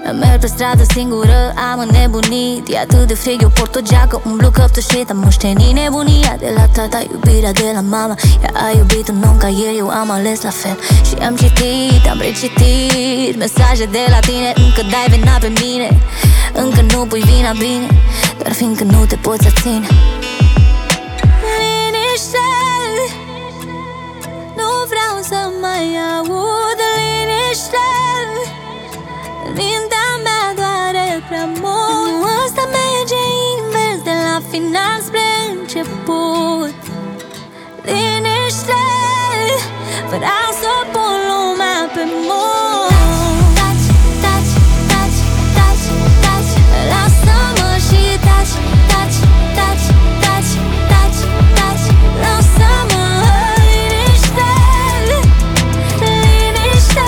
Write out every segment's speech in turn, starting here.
Merg pe stradă singură, am înnebunit. E atât de frig, eu port o geacă, umblu căptușit. Am moștenit nebunia de la tata, iubirea de la mama. Ea a iubit un om ca el, eu am ales la fel. Și am citit, am recitit mesaje de la tine. Încă dai vina pe mine, încă nu pui vina bine, doar fiindcă nu te poți abține. Liniște, nu vreau să mai aud liniște. Mintea mea doare prea mult. Nu, asta merge invers de la final spre început. Liniște, vreau să pun lumea pe mult. Taci, taci, taci, taci, taci, lasă-mă și taci, taci, taci, taci, taci, taci, lasă-mă. Liniște, liniște.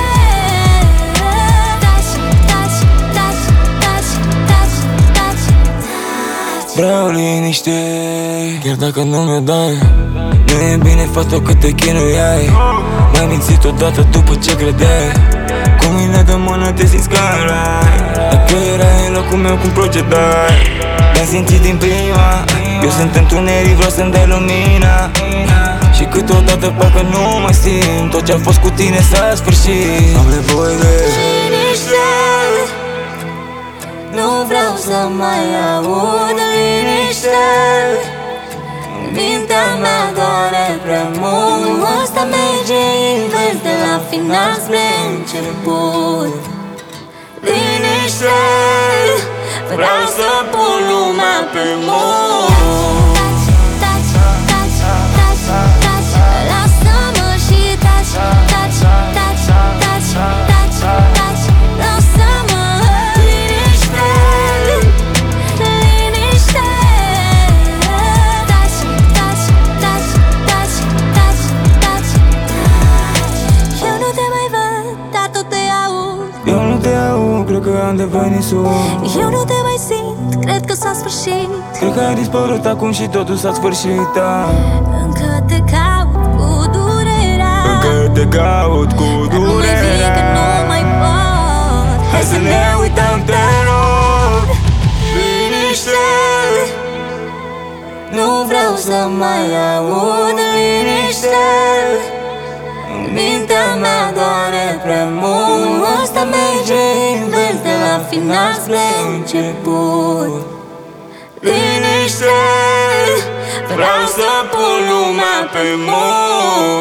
Vreau liniște, chiar dacă nu mi-o dai. Nu e bine, fată, că te chinuiai. M-ai mințit odată după ce credeai. Cu mine de mână te simți că erai. Dacă erai în locul meu, cum procedai? Mi-am simțit din prima. Eu sunt întuneric, vreau să-mi dai lumina. Și câteodată parcă nu mai simt tot ce-a fost cu tine s-a sfârșit. Am nevoie de liniște, nu vreau să mai aud liniște. Mintea mea doare prea mult. Asta merge invers de la final spre început. Liniște, vreau să pun lumea pe mult. Taci, taci, taci, taci, lasă-mă și taci, taci, taci, taci, taci, taci, lasă-mă. Liniște, liniște. Taci, taci, taci, taci, taci, taci. Eu nu te mai văd, dar tot te aud. Eu nu te aud, cred că am devenit surd. Eu nu te mai simt, cred că s-a sfârșit. Cred că ai dispărut acum și totul s-a sfârșit, da. Încă te caut cu durerea. Încă te caut cu Dar nu mai zic că durerea. nu mai pot. Hai să ne uităm, te rog. Liniște, Nu vreau să mai aud liniște. Mintea mea doare prea mult. Asta merge invers de la final spre început. Liniște, vreau să pun lumea pe mult.